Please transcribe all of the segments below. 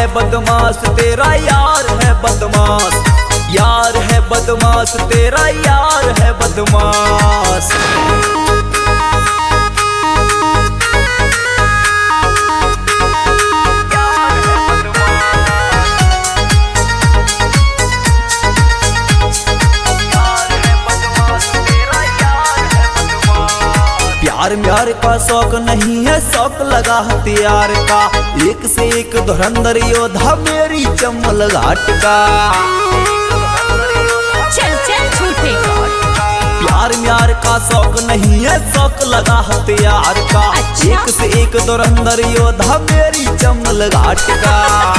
बदमाश तेरा यार है बदमाश, यार है बदमाश तेरा यार है बदमाश। प्यार म्यार का शौक नहीं है, शौक लगा हथियार का, एक से एक धुरंधर योद्धा मेरी चम्मल घाट का। चल चल झूठे। प्यार म्यार का शौक नहीं है, शौक लगा हथियार का, अच्छा? एक से एक धुरंधर योद्धा मेरी चम्मल घाट का।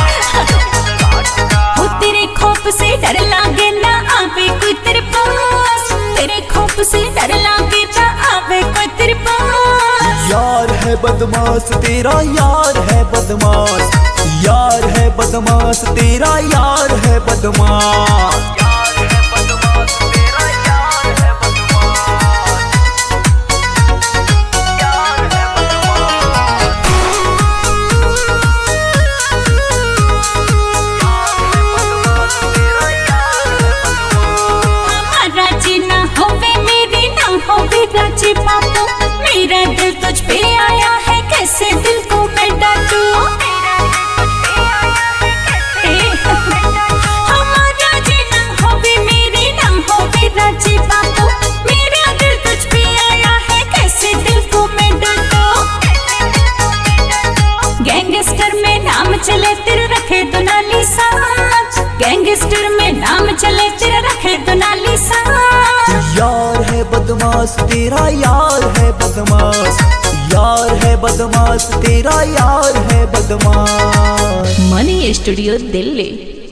हो तेरे खौफ से डर लागे ना आवे कोई तेरे पास, तेरे खौफ से डर लागे ना आवे कोई तेरे पास। यार है बदमाश तेरा यार है बदमाश, यार है बदमाश तेरा यार है बदमाश। राजी बाबू मेरा दिल तुझ पे आया है, कैसे दिल को मैं डांटूं। हमारा जीना होवे मेरे नाम होवे राजी बाबू, मेरा दिल तुझ पे आया है, कैसे दिल को मैं डांटूं। गैंगस्टर में नाम चले तेरे रखे दुनाली साज, गैंगस्टर में नाम चले तेरे रखे दुनाली साज। यार है बदमाश तेरा यार है बदमाश, यार है बदमाश तेरा यार है बदमाश। मनी स्टूडियो दिल्ली।